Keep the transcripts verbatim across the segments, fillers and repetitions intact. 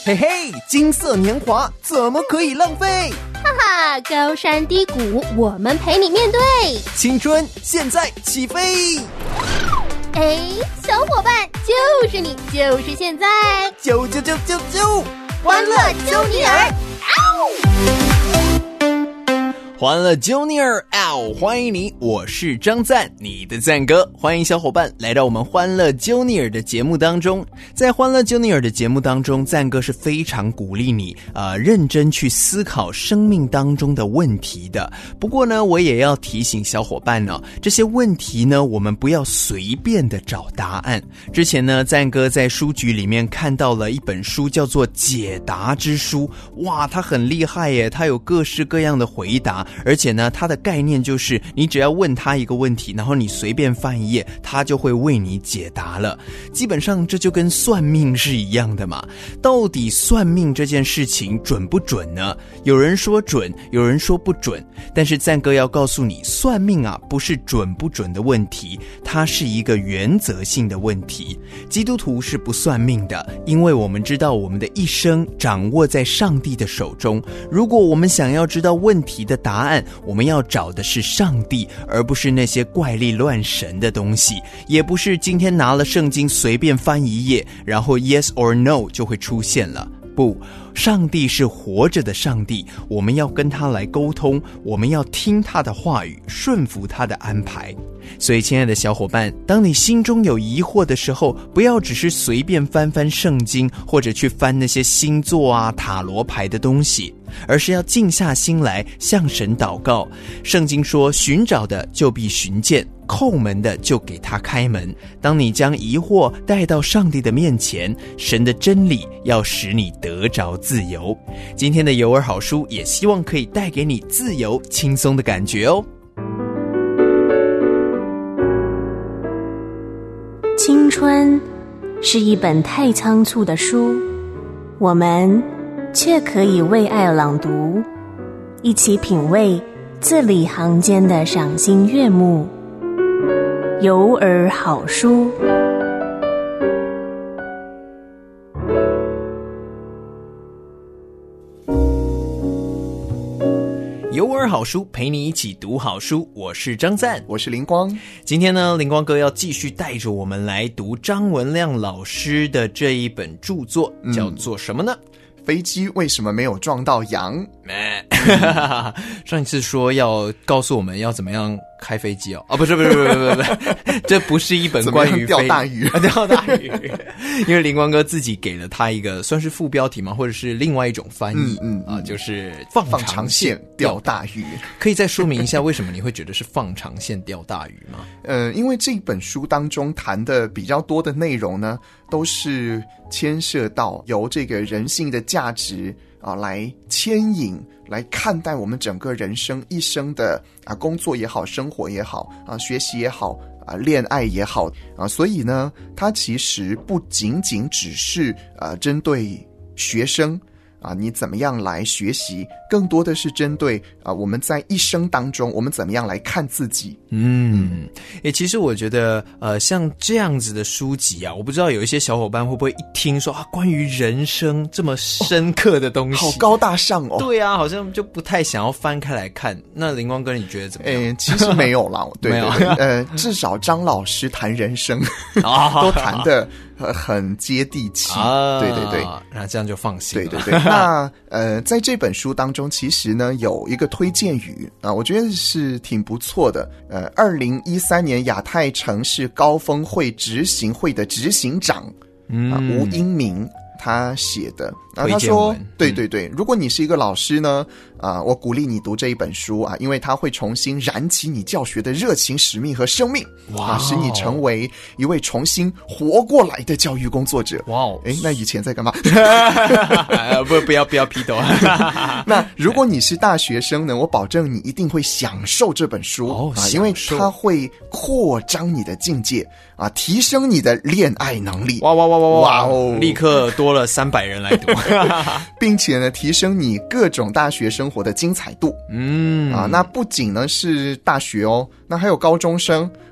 嘿嘿，金色年华怎么可以浪费？ 哈哈，高山低谷我们陪你面对， 青春现在起飞。 哎，小伙伴，就是你，就是现在， 啾啾啾啾啾， 欢乐揪尼尔， 欢乐揪尼尔嗷！欢迎你，我是张赞，你的赞哥。欢迎小伙伴来到我们欢乐揪尼尔的节目当中。在欢乐揪尼尔的节目当中，赞哥是非常鼓励你呃认真去思考生命当中的问题的。不过呢，我也要提醒小伙伴呢、哦，这些问题呢，我们不要随便的找答案。之前呢，赞哥在书局里面看到了一本书，叫做《解答之书》。哇，它很厉害耶，它有各式各样的回答。而且呢，它的概念就是你只要问他一个问题，然后你随便翻一页，他就会为你解答了。基本上这就跟算命是一样的嘛。到底算命这件事情准不准呢？有人说准，有人说不准。但是赞哥要告诉你，算命啊不是准不准的问题，它是一个原则性的问题。基督徒是不算命的，因为我们知道我们的一生掌握在上帝的手中。如果我们想要知道问题的答案，我们要找的是上帝，而不是那些怪力乱神的东西，也不是今天拿了圣经随便翻一页，然后 yes or no 就会出现了。不，上帝是活着的上帝，我们要跟他来沟通，我们要听他的话语，顺服他的安排。所以亲爱的小伙伴，当你心中有疑惑的时候，不要只是随便翻翻圣经，或者去翻那些星座啊塔罗牌的东西，而是要静下心来向神祷告。圣经说，寻找的就必寻见，叩门的就给他开门。当你将疑惑带到上帝的面前，神的真理要使你得着自由。今天的有耳好书也希望可以带给你自由轻松的感觉哦。 青春是一本太仓促的书，我们却可以为爱朗读，一起品味字里行间的赏心悦目。有耳好书。 有耳好书陪你一起读好书，我是张赞， 我是林光。 今天呢，林光哥要继续带着我们来读张文亮老师的这一本著作，叫做什么呢？ 飞机为什么没有撞到羊？ 上一次说要告诉我们要怎么样开飞机哦，啊、哦，不是不是不是不是不是，这不是一本关于钓大鱼钓大鱼，因为林光哥自己给了他一个算是副标题嘛，或者是另外一种翻译，嗯嗯啊，就是放放长线钓大鱼。 可以再说明一下为什么你会觉得是放长线钓大鱼吗？ 呃，因为这本书当中谈的比较多的内容呢，都是牵涉到由这个人性的价值啊来牵引，来看待我们整个人生一生的啊工作也好，生活也好啊，学习也好啊，恋爱也好啊，所以呢，它其实不仅仅只是啊针对学生啊，你怎么样来学习，更多的是针对啊我们在一生当中，我们怎么样来看自己。 嗯，诶，其实我觉得呃像这样子的书籍啊，我不知道有一些小伙伴会不会一听说啊关于人生这么深刻的东西， 好高大上哦。 对啊，好像就不太想要翻开来看。那林光哥你觉得怎么样？ 诶，其实没有啦，对对对，呃，至少张老师谈人生都谈的很接地气，啊、对对对， 那这样就放心了。 对对对，那呃，在这本书当中，其实呢有一个推荐语啊，我觉得是挺不错的。呃，二零一三年亚太城市高峰会执行会的执行长、嗯啊、吴英明他写的。啊，他说，对对对，如果你是一个老师呢，啊、呃，我鼓励你读这一本书啊，因为它会重新燃起你教学的热情、使命和生命，哇，使你成为一位重新活过来的教育工作者。哇哦，哎，那以前在干嘛？ 不，不要不要批斗。 那如果你是大学生呢，我保证你一定会享受这本书、哦、啊，因为它会扩张你的境界啊，提升你的恋爱能力。 哇哇哇哇哇哦！立刻多了三百人来读。 并且呢，提升你各种大学生活的精彩度。嗯啊，那不仅呢是大学哦，那还有高中生啊，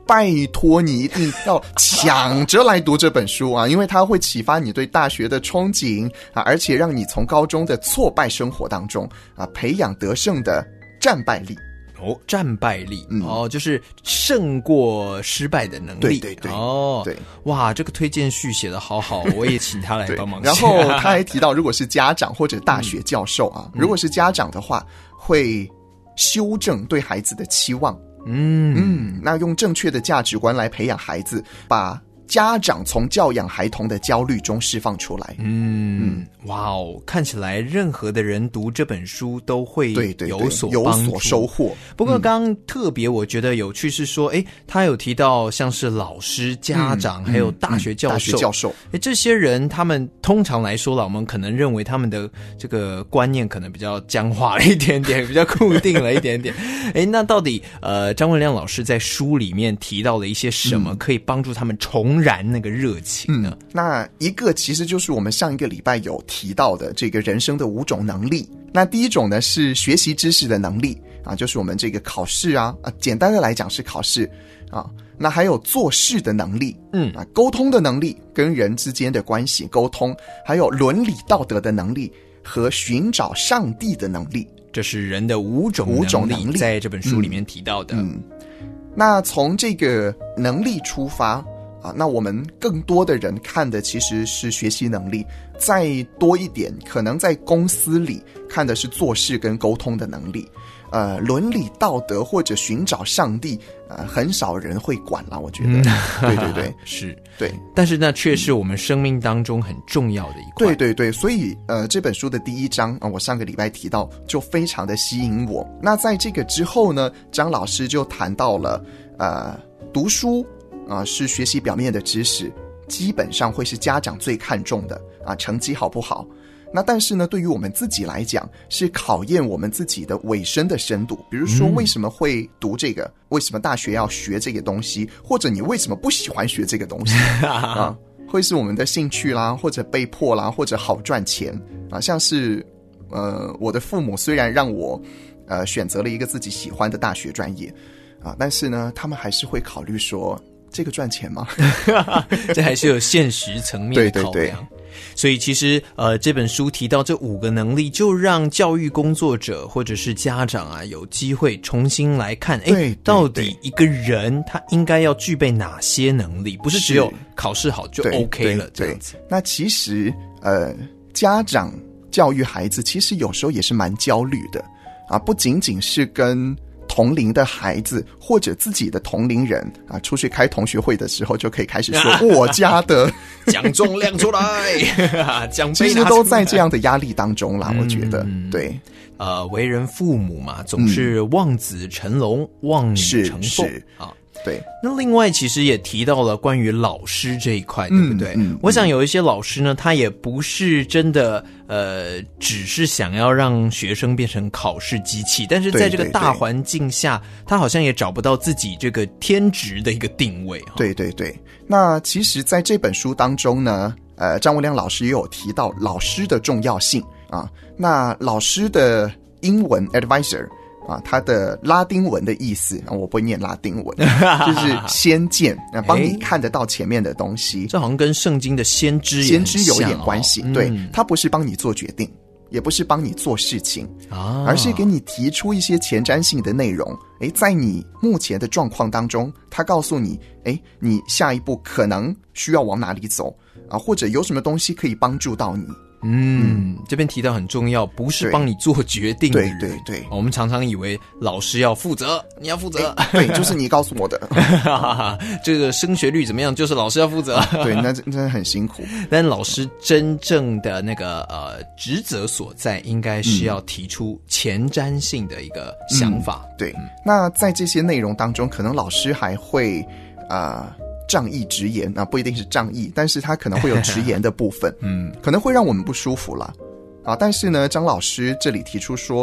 拜托你一定要抢着来读这本书啊，因为它会启发你对大学的憧憬啊，而且让你从高中的挫败生活当中啊，培养得胜的战败力。 哦，战败力、 嗯、 哦，就是胜过失败的能力。 对对对， 哦， 对， 哇，这个推荐序写得好好，我也请他来帮忙写。 然后他还提到，如果是家长或者大学教授啊，嗯、如果是家长的话，会修正对孩子的期望。嗯嗯，那用正确的价值观来培养孩子，把家长从教养孩童的焦虑中释放出来。 嗯嗯，哇哦，看起来任何的人读这本书都会有所帮助， 有所收获。 不过刚刚特别我觉得有趣是说，诶，他有提到像是老师、家长、嗯、还有大学教授、嗯嗯、大学教授，诶，这些人他们通常来说啦，我们可能认为他们的这个观念可能比较僵化了一点点，比较固定了一点点。诶，那到底呃张文亮老师在书里面提到了一些什么可以帮助他们重燃那个热情呢？ 嗯，那一个其实就是我们上一个礼拜有提到的这个人生的五种能力。那第一种呢是学习知识的能力啊，就是我们这个考试啊，啊简单的来讲是考试啊。那还有做事的能力，嗯啊，沟通的能力，跟人之间的关系沟通，还有伦理道德的能力和寻找上帝的能力。 这是人的五种五种能力， 在这本书里面提到的。嗯， 嗯那从这个能力出发。啊，那我们更多的人看的其实是学习能力，再多一点可能在公司里看的是做事跟沟通的能力。呃，伦理道德或者寻找上帝，呃，很少人会管啦，我觉得。嗯、对对对， 是， 对。 但是那却是我们生命当中很重要的一块。 对对对，所以呃，这本书的第一章啊、呃，我上个礼拜提到，就非常的吸引我。那在这个之后呢，张老师就谈到了呃，读书。啊、呃，是学习表面的知识，基本上会是家长最看重的啊，成绩好不好？那但是呢，对于我们自己来讲，是考验我们自己的尾声的深度。比如说，为什么会读这个？嗯、为什么大学要学这个东西？或者你为什么不喜欢学这个东西啊？会是我们的兴趣啦，或者被迫啦，或者好赚钱啊？像是呃，我的父母虽然让我呃选择了一个自己喜欢的大学专业啊，但是呢，他们还是会考虑说。这个赚钱吗？ 这还是有现实层面的考量。 对对对， 所以其实呃，这本书提到这五个能力，就让教育工作者或者是家长啊，有机会重新来看，哎，到底一个人他应该要具备哪些能力？不是只有考试好就 OK 了这样子。 那其实呃，家长教育孩子，其实有时候也是蛮焦虑的啊，不仅仅是跟。同龄的孩子或者自己的同龄人啊，出去开同学会的时候就可以开始说我家的奖状亮出来，奖杯其实都在这样的压力当中啦，嗯、我觉得对。 呃，为人父母嘛，总是望子成龙，嗯、望女成凤啊。 对， 那另外其实也提到了关于老师这一块，对不对？嗯嗯、我想有一些老师呢，他也不是真的呃，只是想要让学生变成考试机器，但是在这个大环境下，对对对他好像也找不到自己这个天职的一个定位。 对对对，那其实在这本书当中呢，呃，张文亮老师也有提到老师的重要性啊。那老师的英文 advisor。啊，它的拉丁文的意思啊，我不会念拉丁文，就是先见，啊，帮你看得到前面的东西。 这好像跟圣经的先知也先知有一点关系， 哦、 对， 嗯、 它不是帮你做决定，也不是帮你做事情啊，而是给你提出一些前瞻性的内容。诶，在你目前的状况当中，它告诉你，诶，你下一步可能需要往哪里走啊，或者有什么东西可以帮助到你。 嗯，嗯这边提到很重要，不是帮你做决定的人。 对对对， 我们常常以为老师要负责，你要负责， 对，就是你告诉我的。 这个升学率怎么样，就是老师要负责。 对，那真的很辛苦。 但老师真正的那个呃职责所在，应该是要提出前瞻性的一个想法。 嗯、对、嗯，那在这些内容当中，可能老师还会啊。呃仗义直言啊，不一定是仗义，但是他可能会有直言的部分，嗯，可能会让我们不舒服啦啊。但是呢，张老师这里提出说，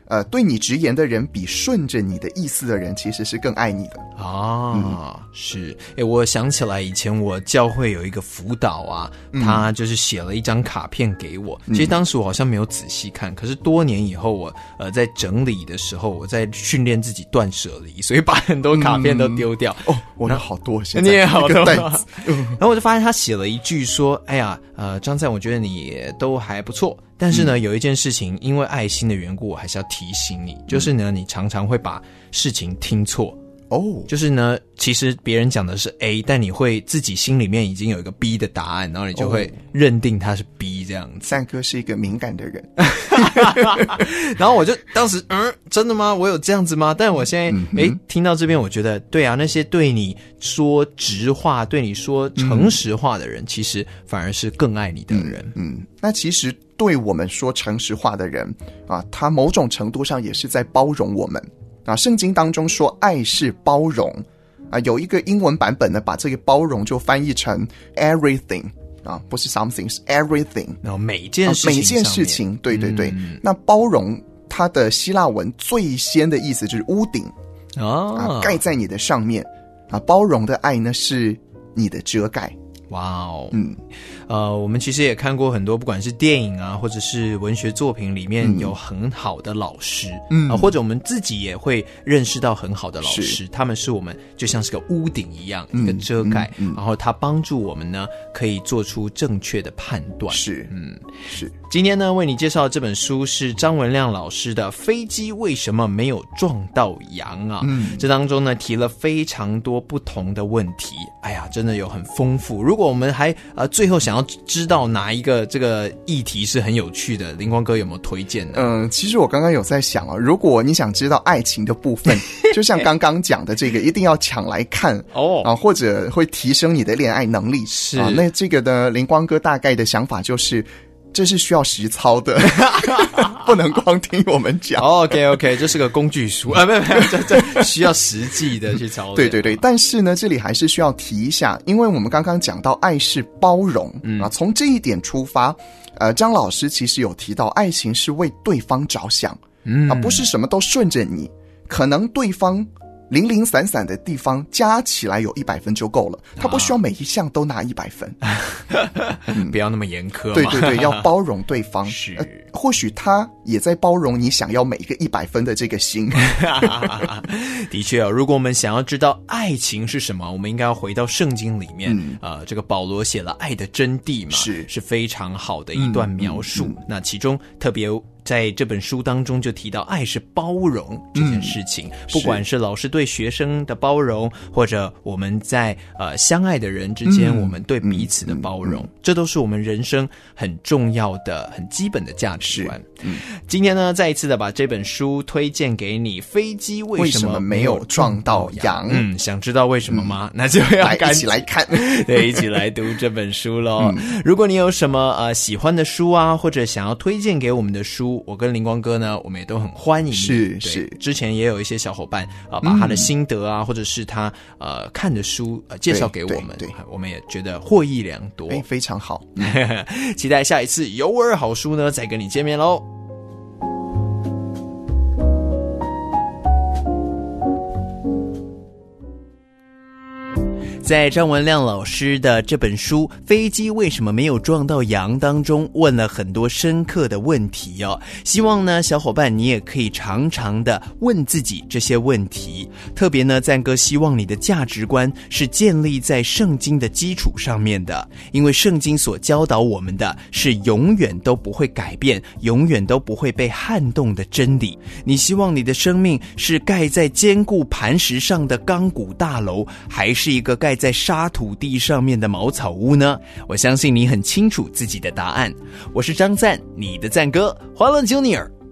呃，对你直言的人比顺着你的意思的人其实是更爱你的啊。嗯、是，诶，我想起来以前我教会有一个辅导啊， 嗯、 他就是写了一张卡片给我，其实当时我好像没有仔细看，可是多年以后我呃在整理的时候，我在训练自己断舍离，所以把很多卡片都丢掉。 嗯、哦，我有好多，现在你也好多， 嗯、 然后我就发现他写了一句说：“哎呀，呃，张赞，我觉得你都还不错。”但是呢，嗯、有一件事情，因为爱心的缘故，我还是要提醒你，就是呢，你常常会把事情听错。哦，就是呢，其实别人讲的是 A， 但你会自己心里面已经有一个 B 的答案，然后你就会认定它是 B 这样子。 赞哥是一个敏感的人， 然后我就当时，嗯，真的吗？我有这样子吗？但我现在，哎、嗯，听到这边，我觉得对啊，那些对你说直话、对你说诚实话的人，嗯、其实反而是更爱你的人。 嗯，嗯那其实对我们说诚实话的人啊，他某种程度上也是在包容我们。啊，圣经当中说爱是包容啊，有一个英文版本呢，把这个包容就翻译成 everything 啊，不是 something， 是 everything， 然后每件事情、 啊，每件事情，对对对。嗯、那包容它的希腊文最先的意思就是屋顶、哦、啊，盖在你的上面啊，包容的爱呢是你的遮盖。 哇哦，嗯，呃，我们其实也看过很多，不管是电影啊，或者是文学作品里面有很好的老师，嗯、呃，或者我们自己也会认识到很好的老师，他们是我们就像是个屋顶一样，嗯、一个遮盖，嗯嗯、然后他帮助我们呢，可以做出正确的判断。 是，嗯，是。 今天呢，为你介绍这本书是张文亮老师的《飞机为什么没有撞到羊》啊，嗯，这当中呢提了非常多不同的问题，哎呀，真的有很丰富。如果我们还呃最后想要知道哪一个这个议题是很有趣的，灵光哥有没有推荐呢？ 嗯，其实我刚刚有在想啊，如果你想知道爱情的部分，就像刚刚讲的这个，一定要抢来看哦啊，或者会提升你的恋爱能力是啊。那这个呢，灵光哥大概的想法就是。这是需要实操的，不能光听我们讲。 Oh, OK OK， 这是个工具书啊，不不，这这需要实际的去操练。 对对对，但是呢，这里还是需要提一下，因为我们刚刚讲到爱是包容、嗯、啊，从这一点出发，呃，张老师其实有提到，爱情是为对方着想，嗯啊，不是什么都顺着你，可能对方。零零散散的地方加起来有一百分就够了，他不需要每一项都拿一百分、 嗯，不要那么严苛嘛。 对对对，要包容对方。 是、 呃，或许他也在包容你想要每一个一百分的这个心。 的确哦，如果我们想要知道爱情是什么，我们应该要回到圣经里面。嗯、呃，这个保罗写了《爱的真谛》嘛， 是是非常好的一段描述。嗯嗯嗯、那其中特别。在这本书当中就提到爱是包容这件事情、嗯、不管是老师对学生的包容，或者我们在呃相爱的人之间、嗯、我们对彼此的包容、嗯嗯、这都是我们人生很重要的很基本的价值观、嗯、今天呢再一次的把这本书推荐给你，飞机为什么没有撞到羊。嗯，想知道为什么吗、嗯、那就要来一起来看对，一起来读这本书咯、嗯、如果你有什么呃喜欢的书啊，或者想要推荐给我们的书，我跟灵光哥呢，我们也都很欢迎。 是是， 之前也有一些小伙伴啊、呃，把他的心得啊，嗯、或者是他呃看的书呃介绍给我们， 对，对我们也觉得获益良多， 哎，非常好。 期待下一次有耳好书呢，再跟你见面喽。在张文亮老师的这本书《飞机为什么没有撞到羊》当中，问了很多深刻的问题哦。希望呢，小伙伴你也可以常常的问自己这些问题。特别呢，赞哥希望你的价值观是建立在圣经的基础上面的，因为圣经所教导我们的是永远都不会改变，永远都不会被撼动的真理。你希望你的生命是盖在坚固磐石上的钢骨大楼，还是一个盖在沙土地上面的茅草屋呢？我相信你很清楚自己的答案。我是张赞，你的赞哥，欢乐 Junior，